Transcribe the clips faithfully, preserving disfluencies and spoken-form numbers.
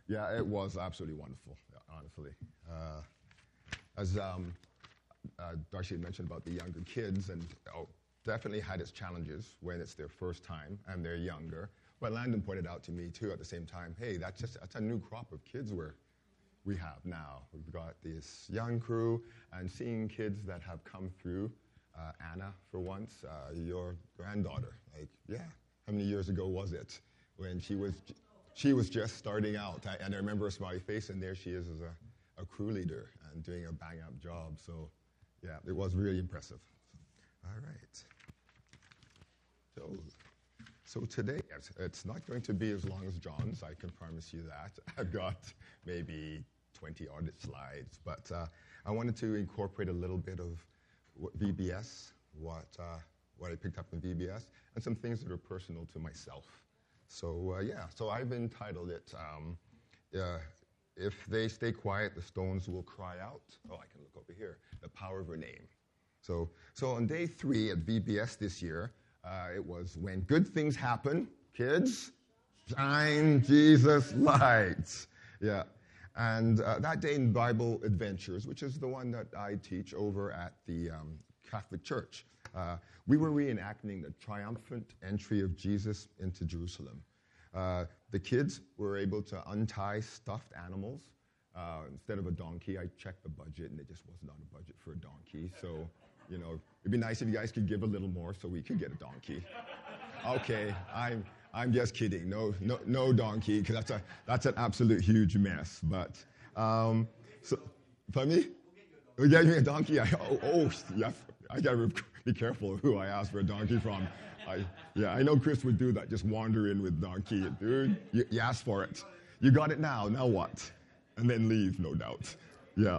Yeah, it was absolutely wonderful, yeah, honestly. Uh, as um, uh, Darcy had mentioned about the younger kids, and oh, definitely had its challenges when it's their first time and they're younger. But Landon pointed out to me, too, at the same time, hey, that's just that's a new crop of kids we're, we have now. We've got this young crew, and seeing kids that have come through, uh, Anna, for once, uh, your granddaughter, like, yeah, how many years ago was it when she was she was just starting out? I, and I remember her smiley face, and there she is as a, a crew leader and doing a bang-up job. So, yeah, it was really impressive. All right. So, so today, it's, it's not going to be as long as John's, I can promise you that. I've got maybe twenty audit slides, but uh, I wanted to incorporate a little bit of what V B S, what, uh, what I picked up in V B S, and some things that are personal to myself. So, uh, yeah, so I've entitled it, um, uh, If They Stay Quiet, the Stones Will Cry Out. Oh, I can look over here. The Power of Her Name. So, so on day three at V B S this year, uh, it was when good things happen, kids, shine Jesus lights. Yeah. And uh, that day in Bible Adventures, which is the one that I teach over at the um, Catholic Church, uh, we were reenacting the triumphant entry of Jesus into Jerusalem. Uh, the kids were able to untie stuffed animals. Uh, instead of a donkey, I checked the budget, and it just was not a budget for a donkey. So, you know, it'd be nice if you guys could give a little more so we could get a donkey. Okay, I'm I'm just kidding. No, no, no donkey, because that's a that's an absolute huge mess. But um, so, for me, we get me a donkey. I, oh, oh, yeah, I gotta be careful who I ask for a donkey from. I, yeah, I know Chris would do that. Just wander in with donkey, dude. You, you asked for it. You got it now. Now what? And then leave, no doubt. Yeah.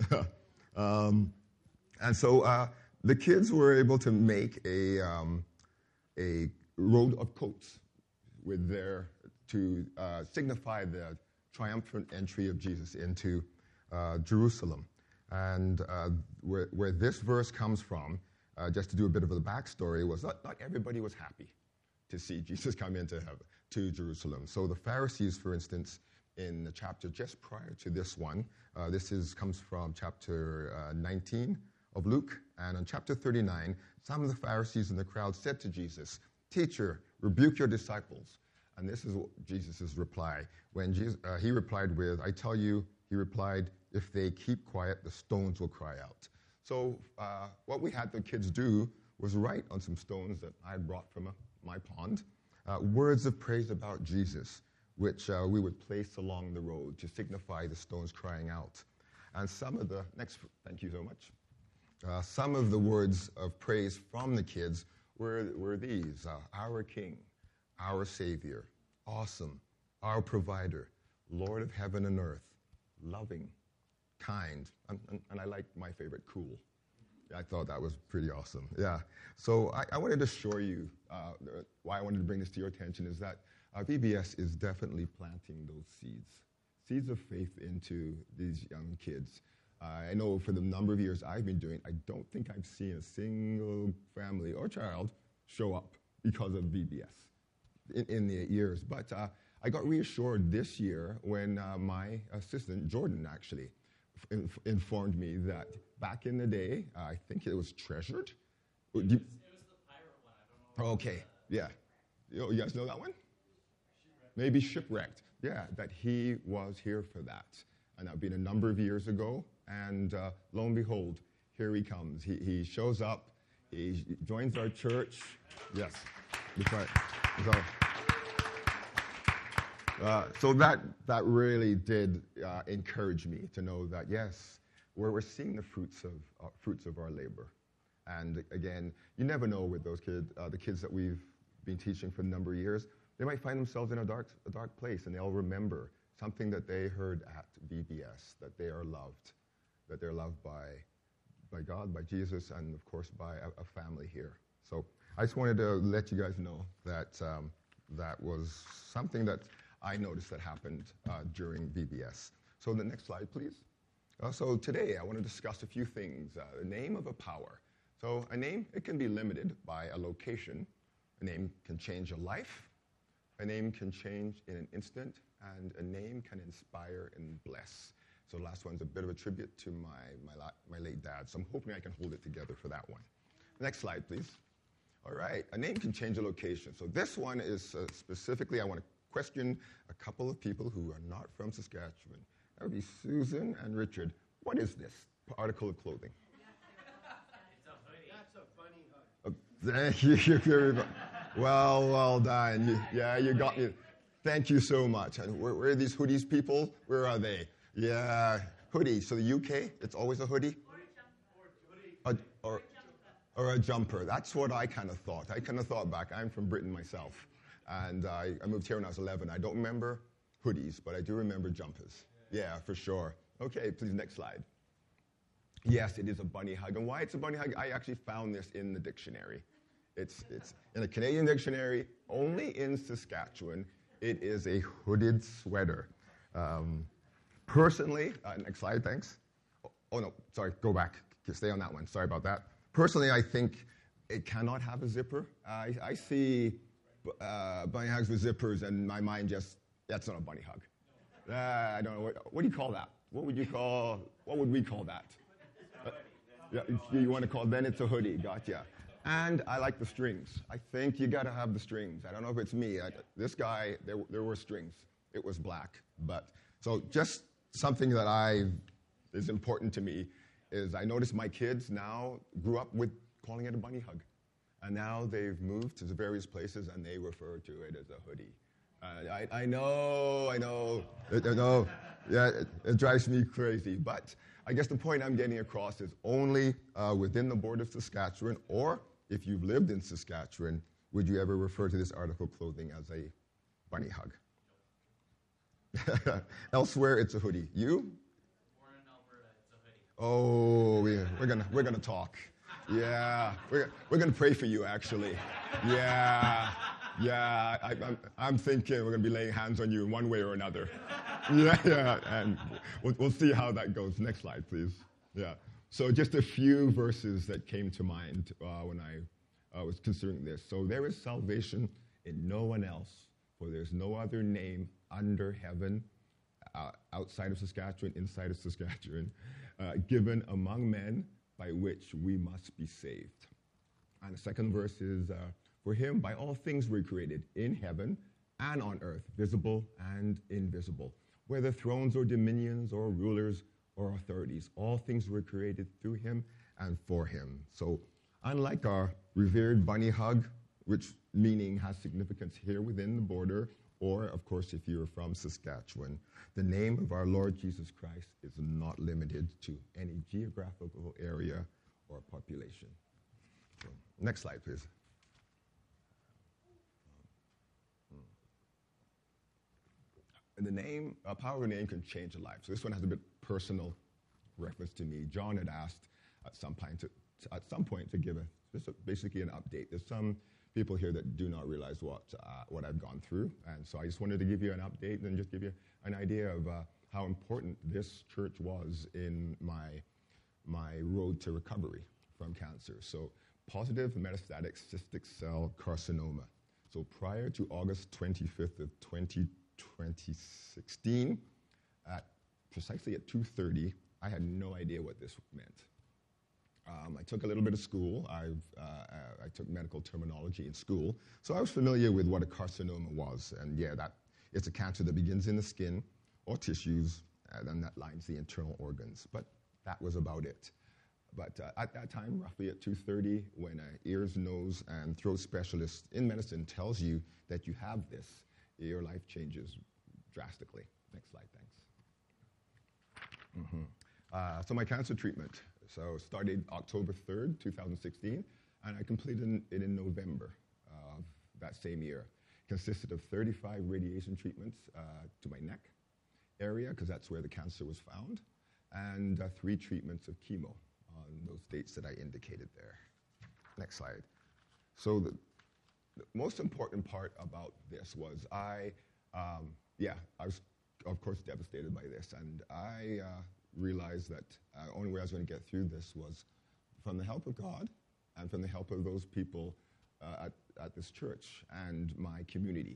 um, and so uh, the kids were able to make a um, a road of coats with their to uh, signify the triumphant entry of Jesus into uh, Jerusalem. And uh, where, where this verse comes from, uh, just to do a bit of the backstory, was not, not everybody was happy to see Jesus come into heaven, to Jerusalem. So the Pharisees, for instance, in the chapter just prior to this one, uh, this is comes from chapter uh, nineteen of Luke, and in chapter thirty-nine, some of the Pharisees in the crowd said to Jesus, "Teacher, rebuke your disciples." And this is Jesus' reply. When Jesus, uh, he replied with, "I tell you," he replied, "if they keep quiet, the stones will cry out." So uh, what we had the kids do was write on some stones that I had brought from a, my pond, uh, words of praise about Jesus, which uh, we would place along the road to signify the stones crying out. And some of the, next, thank you so much. Uh, some of the words of praise from the kids were, were these, uh, our King, our Savior, awesome, our provider, Lord of heaven and earth, loving, kind, and, and, and I like my favorite, cool. I thought that was pretty awesome, yeah. So I, I wanted to show you, uh, why I wanted to bring this to your attention is that uh, V B S is definitely planting those seeds, seeds of faith into these young kids. Uh, I know for the number of years I've been doing, I don't think I've seen a single family or child show up because of V B S in, in the years. But uh, I got reassured this year when uh, my assistant, Jordan, actually inf- informed me that back in the day, uh, I think it was Treasured. It was, it was the pirate one. I don't know. Okay, yeah. You, you guys know that one? Maybe Shipwrecked. Yeah, that he was here for that. And that had been a number of years ago. And uh, lo and behold, here he comes. He, he shows up. He joins our church. Yes, that's right. So, uh, so that that really did uh, encourage me to know that yes, we're, we're seeing the fruits of uh, fruits of our labor. And again, you never know with those kids, uh, the kids that we've been teaching for a number of years. They might find themselves in a dark a dark place, and they'll remember something that they heard at V B S, that they are loved, that they're loved by by God, by Jesus, and of course by a, a family here. So I just wanted to let you guys know that um, that was something that I noticed that happened uh, during V B S. So the next slide, please. Uh, so today I want to discuss a few things. Uh, the name of a power. So a name, it can be limited by a location. A name can change a life. a name can change in an instant, and a name can inspire and bless. So the last one's a bit of a tribute to my, my, la- my late dad, so I'm hoping I can hold it together for that one. Next slide, please. All right, a name can change a location. So this one is uh, specifically, I want to question a couple of people who are not from Saskatchewan. That would be Susan and Richard. What is this article of clothing? It's a hoodie. That's a funny hug. Oh, thank you very much. Well, well done. You, yeah, you got me. Thank you so much. And where, where are these hoodies people? Where are they? Yeah, hoodie. So the U K, it's always a hoodie? A, or, or a jumper. That's what I kind of thought. I kind of thought back. I'm from Britain myself. And I, I moved here when I was eleven. I don't remember hoodies, but I do remember jumpers. Yeah, for sure. Okay, please, next slide. Yes, it is a bunny hug. And why it's a bunny hug, I actually found this in the dictionary. It's, it's in a Canadian dictionary, only in Saskatchewan. It is a hooded sweater. Um, personally, uh, next slide, thanks. Oh, oh, no, sorry, go back. Stay on that one. Sorry about that. Personally, I think it cannot have a zipper. I, I see uh, bunny hugs with zippers, and my mind just, that's not a bunny hug. Uh, I don't know. What, what do you call that? What would you call, what would we call that? Uh, yeah, you want to call, then it's a hoodie. Gotcha. And I like the strings. I think you got to have the strings. I don't know if it's me. I, this guy, there, there were strings. It was black. But so just something that I is important to me is I notice my kids now grew up with calling it a bunny hug. And now they've moved to the various places and they refer to it as a hoodie. Uh, I, I know, I know, I know. Yeah, it, it drives me crazy. But I guess the point I'm getting across is only uh, within the border of Saskatchewan, or if you've lived in Saskatchewan, would you ever refer to this article of clothing as a bunny hug? Elsewhere, it's a hoodie. You? Born in Alberta, it's a hoodie. Oh, we, we're gonna we're gonna talk. Yeah, we're we're gonna pray for you. Actually, yeah, yeah. I, I'm I'm thinking we're gonna be laying hands on you in one way or another. Yeah, yeah, and we'll we'll see how that goes. Next slide, please. Yeah. So just a few verses that came to mind uh, when I uh, was considering this. So there is salvation in no one else, for there's no other name under heaven, uh, outside of Saskatchewan, inside of Saskatchewan, uh, given among men by which we must be saved. And the second verse is, uh, for him by all things were created, in heaven and on earth, visible and invisible, whether thrones or dominions or rulers or authorities. All things were created through him and for him. So unlike our revered bunny hug, which meaning has significance here within the border, or, of course, if you're from Saskatchewan, the name of our Lord Jesus Christ is not limited to any geographical area or population. So, next slide, please. And the name, a power of a name can change a life. So this one has a bit personal reference to me. John had asked at some point to, at some point to give a, just a, basically an update. There's some people here that do not realize what uh, what I've gone through, and so I just wanted to give you an update and just give you an idea of uh, how important this church was in my my road to recovery from cancer. So positive metastatic cystic cell carcinoma. So prior to August twenty-fifth of twenty sixteen, at precisely at two thirty, I had no idea what this meant. Um, I took a little bit of school. I've, uh, I took medical terminology in school, so I was familiar with what a carcinoma was. And yeah, that it's a cancer that begins in the skin or tissues, and then that lines the internal organs. But that was about it. But uh, at that time, roughly at two thirty, when an ears, nose, and throat specialist in medicine tells you that you have this, your life changes drastically. Next slide, thanks. Mm-hmm. Uh, so my cancer treatment. So started October third, two thousand sixteen, and I completed it in November of that same year. Consisted of thirty-five radiation treatments uh, to my neck area, because that's where the cancer was found, and uh, three treatments of chemo on those dates that I indicated there. Next slide. So the, the most important part about this was I, um, yeah, I was, of course, devastated by this, and I uh, realized that the uh, only way I was going to get through this was from the help of God and from the help of those people uh, at, at this church and my community.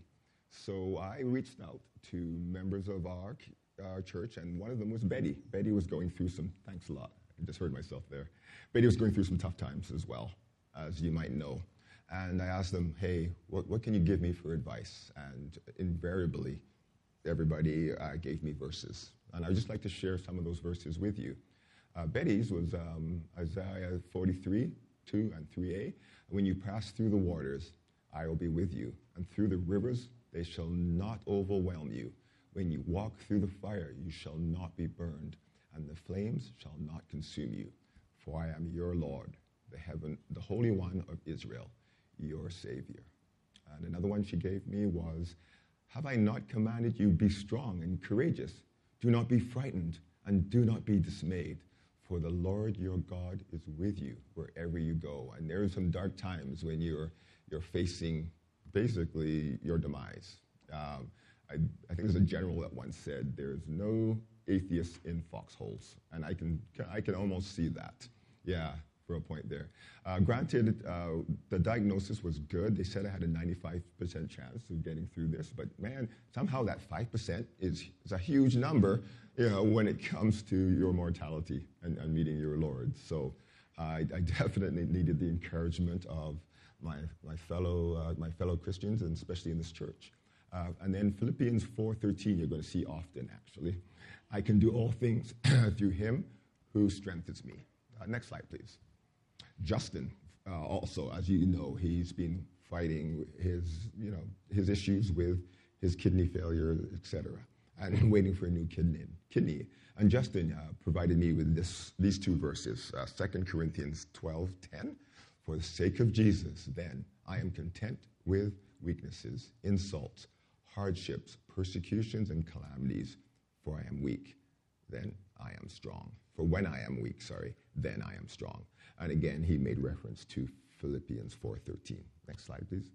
So I reached out to members of our, our church, and one of them was Betty. Betty was going through some, thanks a lot, I just heard myself there. Betty was going through some tough times as well, as you might know. And I asked them, hey, what, what can you give me for advice? And invariably, everybody uh, gave me verses. And I would just like to share some of those verses with you. Uh, Betty's was um, Isaiah forty-three, two and three a. When you pass through the waters, I will be with you. And through the rivers, they shall not overwhelm you. When you walk through the fire, you shall not be burned, and the flames shall not consume you. For I am your Lord, the heaven, the Holy One of Israel, your Savior. And another one she gave me was, have I not commanded you, be strong and courageous? Do not be frightened, and do not be dismayed, for the Lord your God is with you wherever you go. And there are some dark times when you're you're facing basically your demise. Um, I, I think there's a general that once said, there's no atheist in foxholes. And I can I can almost see that. Yeah, for a point there. Uh, granted, uh, the diagnosis was good. They said I had a ninety-five percent chance of getting through this. But man, somehow that five percent is, is a huge number, you know, when it comes to your mortality and, and meeting your Lord. So uh, I, I definitely needed the encouragement of my, my, fellow, uh, my fellow Christians, and especially in this church. Uh, and then Philippians four thirteen, you're going to see often, actually. I can do all things through him who strengthens me. Uh, next slide, please. Justin, uh, also, as you know, he's been fighting his, you know, his issues with his kidney failure, et cetera, and waiting for a new kidney. kidney. And Justin uh, provided me with this, these two verses, uh, Second Corinthians twelve ten. For the sake of Jesus, then, I am content with weaknesses, insults, hardships, persecutions, and calamities, for I am weak, then I am strong. For when I am weak, sorry, then I am strong. And again, he made reference to Philippians four thirteen. Next slide, please.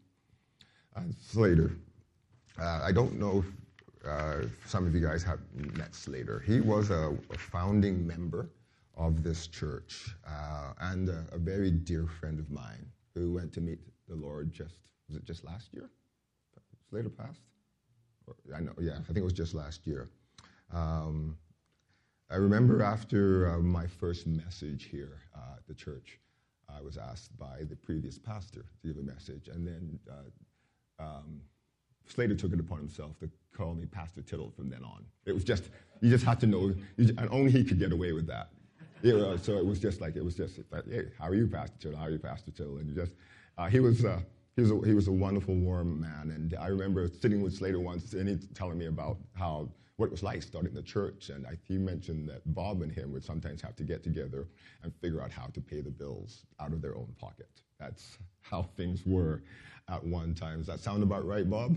Uh, Slater. Uh, I don't know if uh, some of you guys have met Slater. He was a, a founding member of this church uh, and a, a very dear friend of mine who went to meet the Lord just, was it just last year? Slater passed? Or, I know, yeah, I think it was just last year. Um, I remember after uh, my first message here uh, at the church, I was asked by the previous pastor to give a message, and then uh, um, Slater took it upon himself to call me Pastor Tittle from then on. It was just, you just had to know, you, and only he could get away with that. You know, so it was just like, it was just, like, hey, how are you, Pastor Tittle? How are you, Pastor Tittle? And you just, uh, he was, uh, he was, a, he was a wonderful, warm man, and I remember sitting with Slater once, and he telling me about how, what it was like starting the church, and I, he mentioned that Bob and him would sometimes have to get together and figure out how to pay the bills out of their own pocket. That's how things were at one time. Does that sound about right, Bob?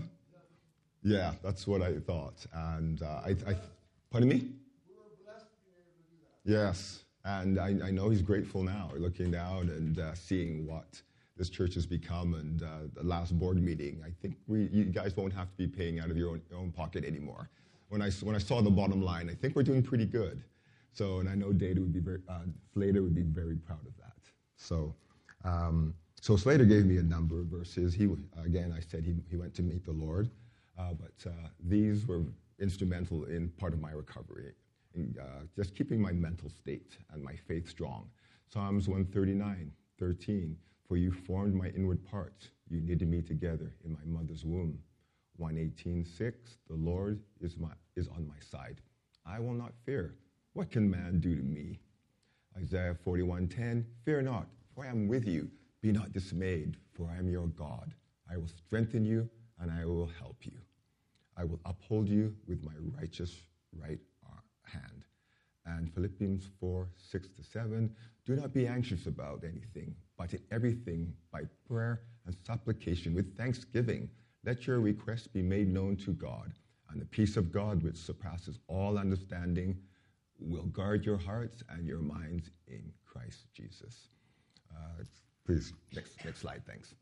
Yeah, that's what I thought. And uh, I, I, pardon me? We were blessed to be able to do that. Yes, and I, I know he's grateful now, looking down and uh, seeing what this church has become. And uh, the last board meeting, I think we, you guys won't have to be paying out of your own, your own pocket anymore. When I, when I saw the bottom line, I think we're doing pretty good. So, and I know Data would be very, uh, Slater would be very proud of that. So, um, so Slater gave me a number of verses. He, again, I said he, he went to meet the Lord, uh, but uh, these were instrumental in part of my recovery, in, uh, just keeping my mental state and my faith strong. Psalms one thirty-nine, thirteen, for you formed my inward parts. You knitted me together in my mother's womb. one eighteen, six, the Lord is, my, is on my side. I will not fear. What can man do to me? Isaiah forty-one, ten, fear not, for I am with you. Be not dismayed, for I am your God. I will strengthen you, and I will help you. I will uphold you with my righteous right hand. And Philippians four, six to seven, do not be anxious about anything, but in everything by prayer and supplication with thanksgiving, let your requests be made known to God, and the peace of God, which surpasses all understanding, will guard your hearts and your minds in Christ Jesus. Uh, please, next, next slide, thanks.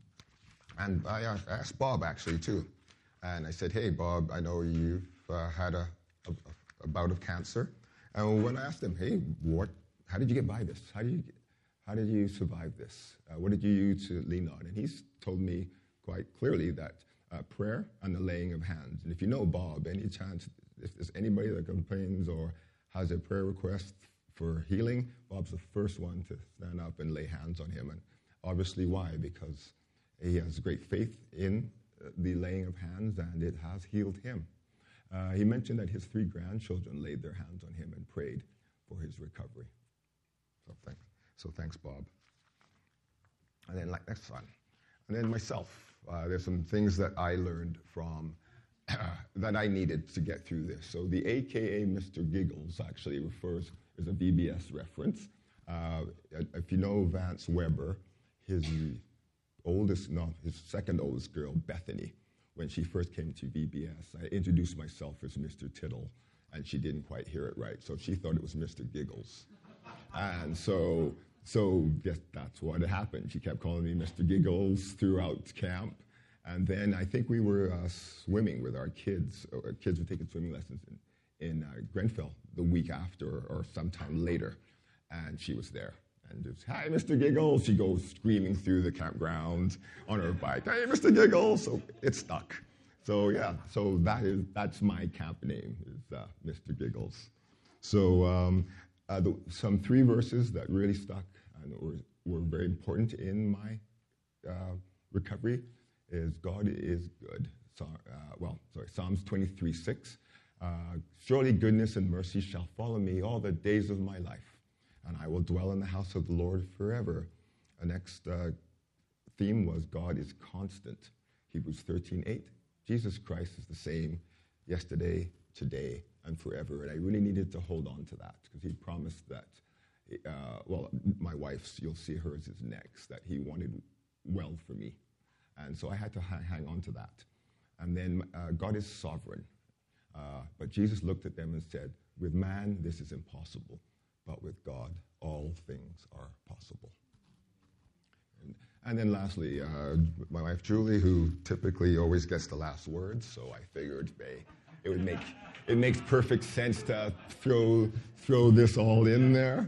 And I asked Bob, actually, too. And I said, hey, Bob, I know you've uh, had a, a, a bout of cancer. And when I asked him, hey, what? How did you get by this? How did you, get, how did you survive this? Uh, what did you use to lean on? And he's told me quite clearly that uh, prayer and the laying of hands. And if you know Bob, any chance, if there's anybody that complains or has a prayer request for healing, Bob's the first one to stand up and lay hands on him. And obviously why? Because he has great faith in the laying of hands, and it has healed him. Uh, he mentioned that his three grandchildren laid their hands on him and prayed for his recovery. So, thank, so thanks, Bob. And then like next one. And then myself. Uh, there's some things that I learned from uh, that I needed to get through this. So the A K A Mister Giggles actually refers, is a V B S reference. Uh, if you know Vance Weber, his oldest, no, his second oldest girl, Bethany, when she first came to V B S, I introduced myself as Mister Tittle, and she didn't quite hear it right, so she thought it was Mister Giggles. And so, so yes, that's what happened. She kept calling me Mister Giggles throughout camp. And then I think we were uh, swimming with our kids. Our kids were taking swimming lessons in, in uh, Grenfell the week after or sometime later, and she was there. And just, hi, Mister Giggles. She goes screaming through the campground on her bike. Hey, Mister Giggles. So it stuck. So yeah, so that is that's my camp name, is uh, Mister Giggles. So um, uh, the, some three verses that really stuck and were, were very important in my uh, recovery is God is good. So, uh, well, sorry, Psalms twenty-three six. Uh, Surely goodness and mercy shall follow me all the days of my life, and I will dwell in the house of the Lord forever. The next uh, theme was God is constant. Hebrews thirteen eight. Jesus Christ is the same yesterday, today, and forever. And I really needed to hold on to that because he promised that, uh, well, my wife's, you'll see hers is next, that he wanted well for me. And so I had to ha- hang on to that. And then uh, God is sovereign. Uh, but Jesus looked at them and said, with man, this is impossible. But with God, all things are possible. And, and then lastly, uh, my wife Julie, who typically always gets the last word, so I figured hey, it would make it makes perfect sense to throw throw this all in there.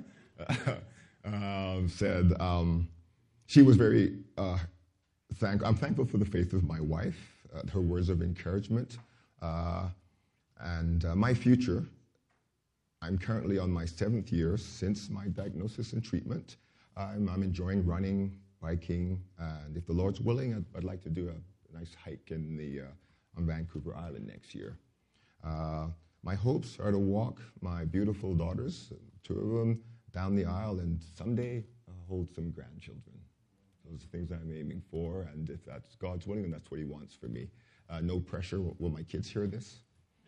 um, said um, she was very uh, thank. I'm thankful for the faith of my wife, uh, her words of encouragement, uh, and uh, my future. I'm currently on my seventh year since my diagnosis and treatment. I'm, I'm enjoying running, biking, and if the Lord's willing, I'd, I'd like to do a, a nice hike in the uh, on Vancouver Island next year. Uh, my hopes are to walk my beautiful daughters, two of them, down the aisle, and someday uh, hold some grandchildren. Those are things I'm aiming for, and if that's God's willing, then that's what He wants for me. Uh, no pressure. Will, will my kids hear this?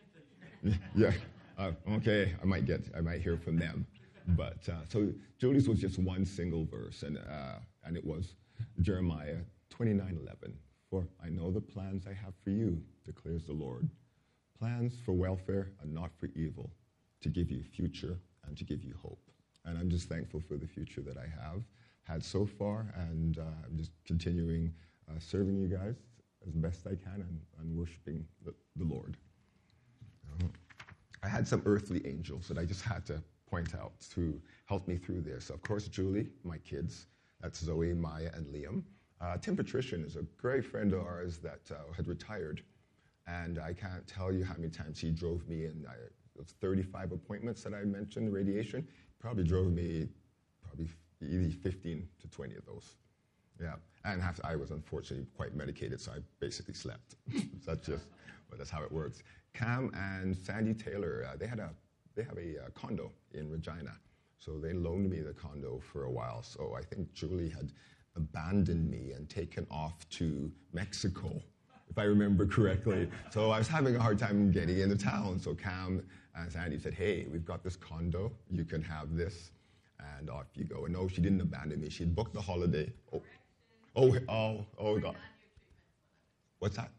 Yeah. Uh, okay, I might get, I might hear from them, but uh, so Julie's was just one single verse, and uh, and it was Jeremiah twenty-nine eleven. For I know the plans I have for you, declares the Lord, plans for welfare and not for evil, to give you future and to give you hope. And I'm just thankful for the future that I have had so far, and uh, I'm just continuing uh, serving you guys as best I can and, and worshiping the, the Lord. Uh-huh. I had some earthly angels that I just had to point out to help me through this. Of course, Julie, my kids, that's Zoe, Maya, and Liam. Uh, Tim Patrician is a great friend of ours that uh, had retired, and I can't tell you how many times he drove me in uh, those thirty-five appointments that I mentioned, radiation. He probably drove me probably either fifteen to twenty of those. Yeah, and have to, I was unfortunately quite medicated, so I basically slept. That's just, but that's how it works. Cam and Sandy Taylor, uh, they had a they have a uh, condo in Regina, so they loaned me the condo for a while. So I think Julie had abandoned me and taken off to Mexico, if I remember correctly. So I was having a hard time getting into town. So Cam and Sandy said, "Hey, we've got this condo. You can have this, and off you go." And no, she didn't abandon me. She had booked the holiday. Oh, oh, oh, oh God. What's that?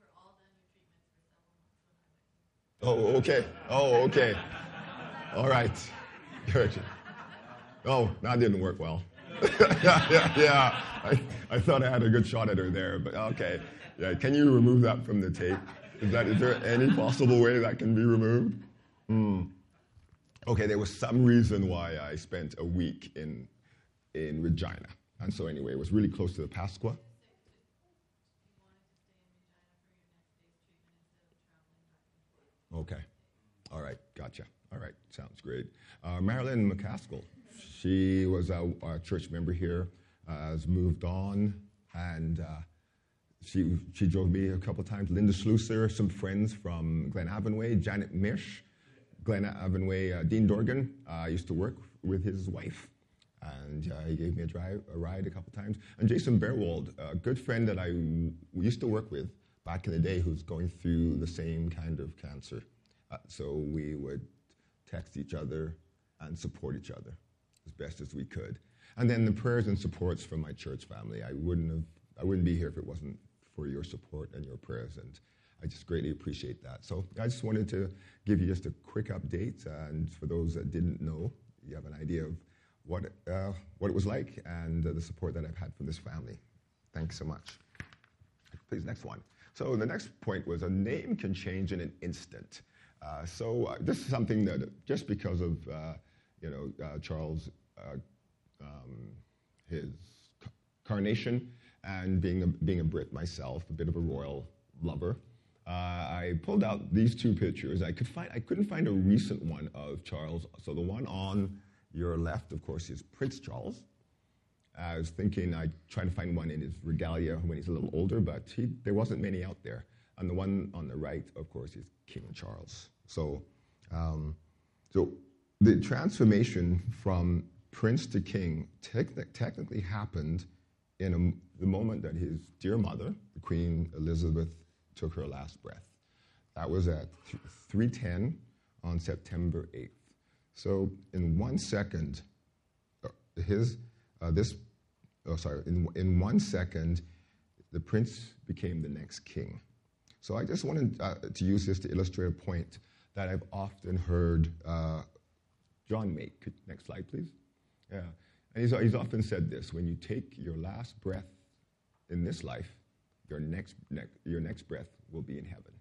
Oh, okay. Oh, okay. All right. Oh, that didn't work well. yeah, yeah, yeah. I, I thought I had a good shot at her there, but okay. Yeah, can you remove that from the tape? Is that is there any possible way that can be removed? Hmm. Okay, there was some reason why I spent a week in in Regina, and so anyway, it was really close to the Pasqua. Okay. All right. Gotcha. All right. Sounds great. Uh, Marilyn McCaskill. She was a, a church member here, uh, has moved on, and uh, she she drove me a couple times. Linda Slusser, some friends from Glen Avonway, Janet Mish, Glen Avonway, uh, Dean Dorgan. Uh, I used to work with his wife, and uh, he gave me a, drive, a ride a couple times. And Jason Bearwald, a good friend that I w- used to work with back in the day, who's going through the same kind of cancer. Uh, so we would text each other and support each other as best as we could. And then the prayers and supports from my church family. I wouldn't have, I wouldn't be here if it wasn't for your support and your prayers, and I just greatly appreciate that. So I just wanted to give you just a quick update, and for those that didn't know, you have an idea of what uh, what it was like and uh, the support that I've had from this family. Thanks so much. Please, next one. So the next point was a name can change in an instant. Uh, so uh, this is something that just because of uh, you know uh, Charles, uh, um, his c- carnation, and being a, being a Brit myself, a bit of a royal lover, uh, I pulled out these two pictures. I could find I couldn't find a recent one of Charles. So the one on your left, of course, is Prince Charles. I was thinking I'd try to find one in his regalia when he's a little older, but he, there wasn't many out there. And the one on the right, of course, is King Charles. So, um, so the transformation from prince to king te- technically happened in a, the moment that his dear mother, Queen Elizabeth, took her last breath. That was at three ten on September eighth. So in one second, uh, his uh, this oh sorry in in one second, the prince became the next king. So I just wanted uh, to use this to illustrate a point that I've often heard uh, John make. Could, next slide, please. Yeah, and he's he's often said this: when you take your last breath in this life, your next ne- your next breath will be in heaven.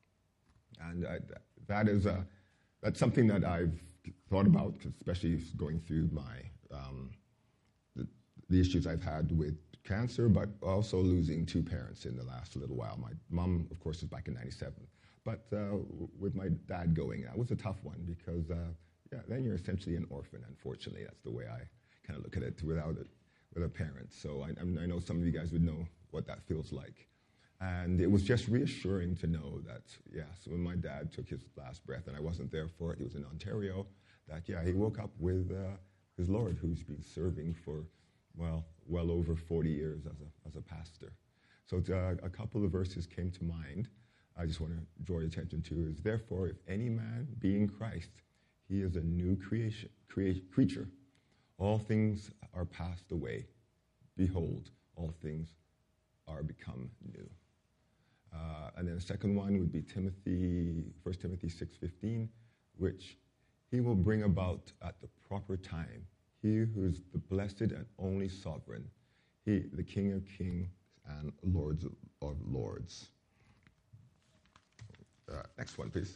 And I, that is a that's something that I've thought about, especially going through my um, the, the issues I've had with cancer, but also losing two parents in the last little while. My mom, of course, was back in ninety-seven, but uh, with my dad going, that was a tough one because uh, yeah, then you're essentially an orphan. Unfortunately, that's the way I kind of look at it without it with a parent. So I, I know some of you guys would know what that feels like. And it was just reassuring to know that, yes, when my dad took his last breath, and I wasn't there for it, he was in Ontario, that, yeah, he woke up with uh, his Lord, who's been serving for, well, well over forty years as a, as a pastor. So uh, a couple of verses came to mind. I just want to draw your attention to is, therefore, if any man be in Christ, he is a new creation, crea- creature. All things are passed away. Behold, all things are become new. Uh, and then the second one would be Timothy, First Timothy six fifteen, which he will bring about at the proper time. He who is the blessed and only sovereign, he, the King of kings and Lords of, of lords. Uh, next one, please.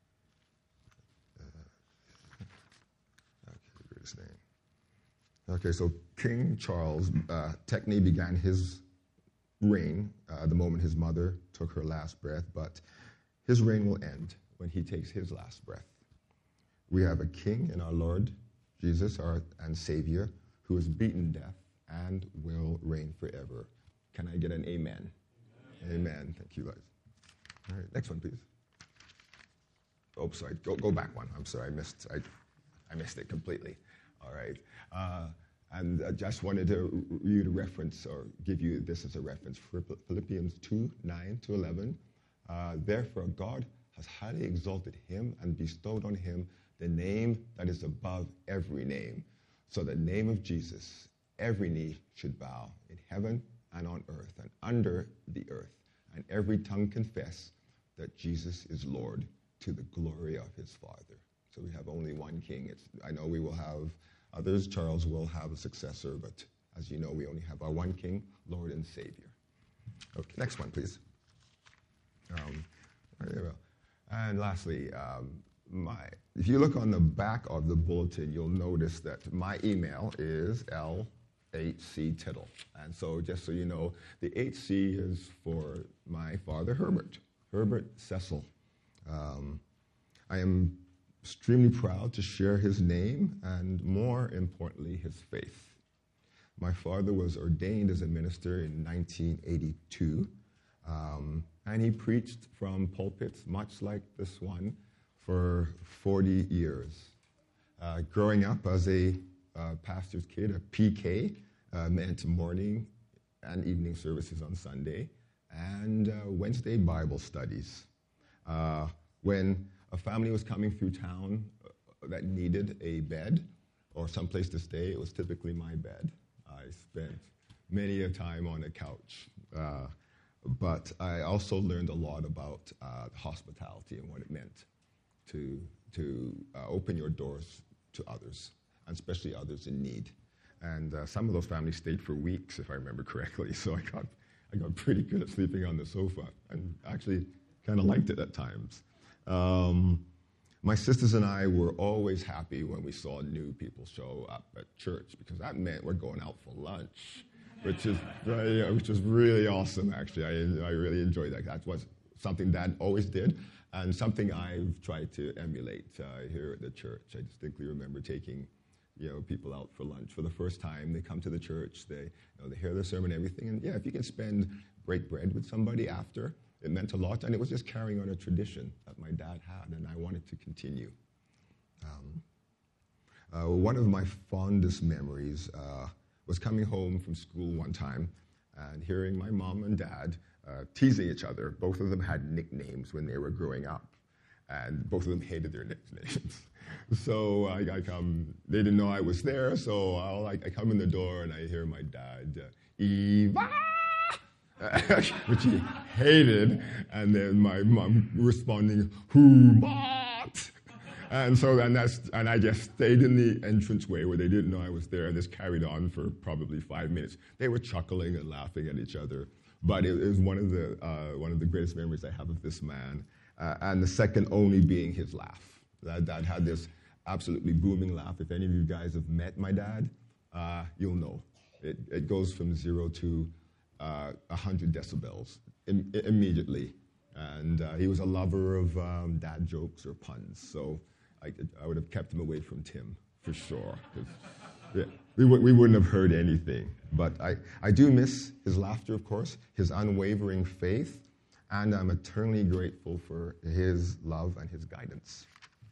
Uh, okay, greatest name. Okay, so King Charles uh, technically began his reign uh, the moment his mother took her last breath, but his reign will end when he takes his last breath. We have a king in our Lord Jesus, our and Savior, who has beaten death and will reign forever. Can I get an amen? Amen. Amen. Thank you, guys. All right, next one, please. Oh, sorry. Go go back one. I'm sorry. I missed. I I missed it completely. All right. Uh, And I just wanted to you to reference or give you this as a reference. Philippians two, nine to eleven. Uh, Therefore, God has highly exalted him and bestowed on him the name that is above every name. So the name of Jesus, every knee should bow in heaven and on earth and under the earth, and every tongue confess that Jesus is Lord to the glory of his Father. So we have only one king. It's, I know we will have others. Charles will have a successor, but as you know, we only have our one King, Lord and Savior. Okay, next one, please. Um, there we go. And lastly, um, my if you look on the back of the bulletin, you'll notice that my email is L H C Tittle. And so just so you know, the H C is for my father, Herbert, Herbert Cecil. Um, I am extremely proud to share his name and, more importantly, his faith. My father was ordained as a minister in nineteen eighty-two, um, and he preached from pulpits much like this one for forty years. Uh, growing up as a uh, pastor's kid, a P K, uh, meant morning and evening services on Sunday, and uh, Wednesday Bible studies. Uh, when a family was coming through town uh, that needed a bed or someplace to stay, it was typically my bed. I spent many a time on a couch. Uh, but I also learned a lot about uh, hospitality and what it meant to, to uh, open your doors to others, and especially others in need. And uh, some of those families stayed for weeks, if I remember correctly. So I got, I got pretty good at sleeping on the sofa, and actually kind of liked it at times. Um, my sisters and I were always happy when we saw new people show up at church, because that meant we're going out for lunch, which is uh, which is really awesome. Actually, I I really enjoyed that. That was something Dad always did, and something I've tried to emulate uh, here at the church. I distinctly remember taking, you know, people out for lunch for the first time. They come to the church, they, you know, they hear the sermon, everything, and yeah, if you can spend, break bread with somebody after, it meant a lot, and it was just carrying on a tradition that my dad had, and I wanted to continue. Um, uh, one of my fondest memories uh, was coming home from school one time and hearing my mom and dad uh, teasing each other. Both of them had nicknames when they were growing up, and both of them hated their nicknames. So I, I come, they didn't know I was there, so I'll, I, I come in the door and I hear my dad, uh, Eva, which he hated, and then my mom responding, who bought? And so then that's, and I just stayed in the entranceway where they didn't know I was there, and this carried on for probably five minutes. They were chuckling and laughing at each other, but it, it was one of the uh, one of the greatest memories I have of this man, uh, and the second only being his laugh. That dad had this absolutely booming laugh. If any of you guys have met my dad, uh, you'll know. It, it goes from zero to uh, one hundred decibels im- immediately. And uh, he was a lover of um, dad jokes or puns, so I, could, I would have kept him away from Tim, for sure. Yeah, we, w- we wouldn't have heard anything. But I, I do miss his laughter, of course, his unwavering faith, and I'm eternally grateful for his love and his guidance.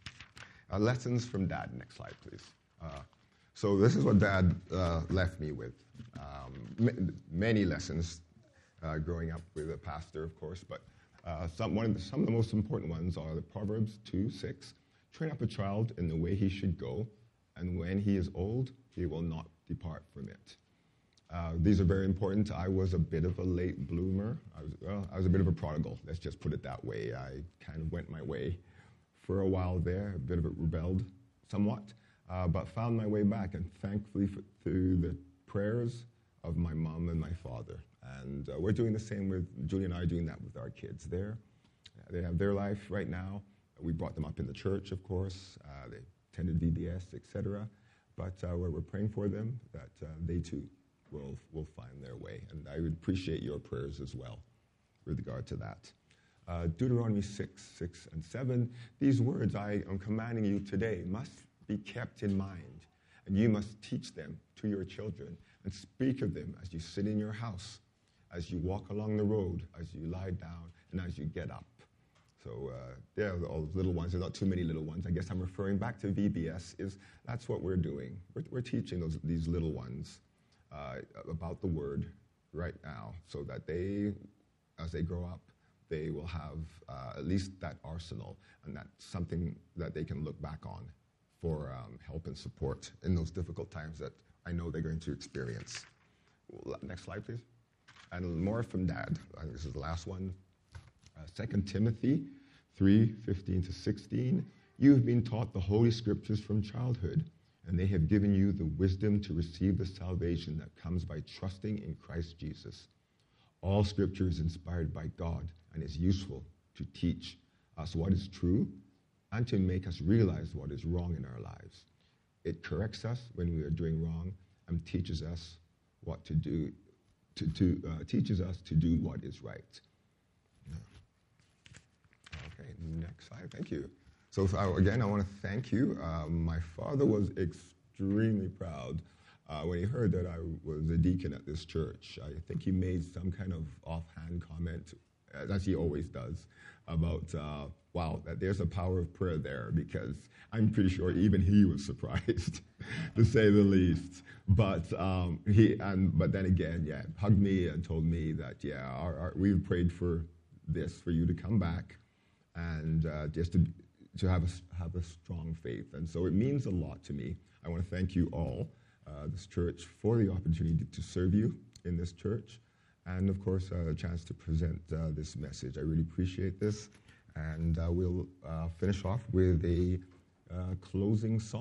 Uh, lessons from Dad. Next slide, please. Uh, so this is what Dad uh, left me with. Um, m- many lessons uh, growing up with a pastor, of course, but uh, some, one of the, some of the most important ones are the Proverbs two six. Train up a child in the way he should go, and when he is old, he will not depart from it. Uh, these are very important. I was a bit of a late bloomer. I was, well, I was a bit of a prodigal. Let's just put it that way. I kind of went my way for a while there, a bit of it rebelled somewhat, uh, but found my way back, and thankfully for, through the prayers of my mom and my father. And uh, we're doing the same with, Julie and I are doing that with our kids. They're, they have their life right now. We brought them up in the church, of course. Uh, they attended V B S, et cetera. But uh, we're, we're praying for them that uh, they too will, will find their way. And I would appreciate your prayers as well with regard to that. Uh, Deuteronomy six, six, and seven, these words I am commanding you today must be kept in mind, and you must teach them to your children and speak of them as you sit in your house, as you walk along the road, as you lie down, and as you get up. So uh, there are all those little ones. There's not too many little ones. I guess I'm referring back to V B S. Is that's what we're doing. We're, we're teaching those these little ones uh, about the Word right now, so that they, as they grow up, they will have uh, at least that arsenal, and that's something that they can look back on for um, help and support in those difficult times that I know they're going to experience. Next slide, please. And more from Dad. I think this is the last one. Uh, Second Timothy three, fifteen to sixteen. You have been taught the Holy Scriptures from childhood, and they have given you the wisdom to receive the salvation that comes by trusting in Christ Jesus. All Scripture is inspired by God and is useful to teach us what is true and to make us realize what is wrong in our lives. It corrects us when we are doing wrong and teaches us what to do, to, to uh, teaches us to do what is right. Okay, next slide. Thank you. So, so again, I want to thank you. Um, my father was extremely proud uh, when he heard that I was a deacon at this church. I think he made some kind of offhand comment, as he always does, about, uh, wow, that there's a power of prayer there, because I'm pretty sure even he was surprised, to say the least. But um, he, and but then again, yeah, hugged me and told me that, yeah, our, our, we've prayed for this, for you to come back, and uh, just to to have a, have a strong faith. And so it means a lot to me. I want to thank you all, uh, this church, for the opportunity to serve you in this church, and of course, uh, a chance to present uh, this message. I really appreciate this. And uh, we'll uh, finish off with a uh, closing song.